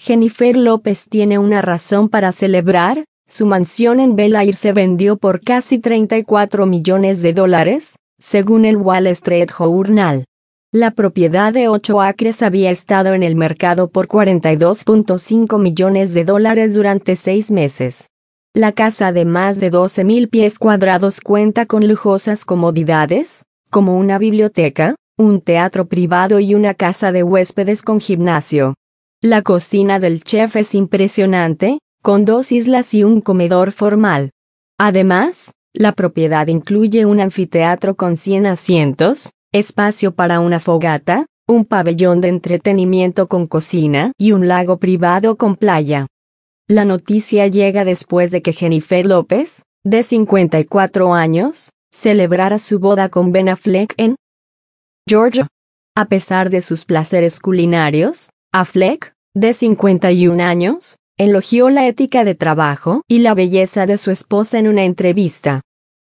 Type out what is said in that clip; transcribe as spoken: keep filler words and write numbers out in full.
Jennifer López tiene una razón para celebrar. Su mansión en Bel Air se vendió por casi treinta y cuatro millones de dólares, según el Wall Street Journal. La propiedad de ocho acres había estado en el mercado por cuarenta y dos punto cinco millones de dólares durante seis meses. La casa de más de doce mil pies cuadrados cuenta con lujosas comodidades, como una biblioteca, un teatro privado y una casa de huéspedes con gimnasio. La cocina del chef es impresionante, con dos islas y un comedor formal. Además, la propiedad incluye un anfiteatro con cien asientos, espacio para una fogata, un pabellón de entretenimiento con cocina y un lago privado con playa. La noticia llega después de que Jennifer López, de cincuenta y cuatro años, celebrara su boda con Ben Affleck en Georgia. A pesar de sus placeres culinarios, Affleck, de cincuenta y un años, elogió la ética de trabajo y la belleza de su esposa en una entrevista.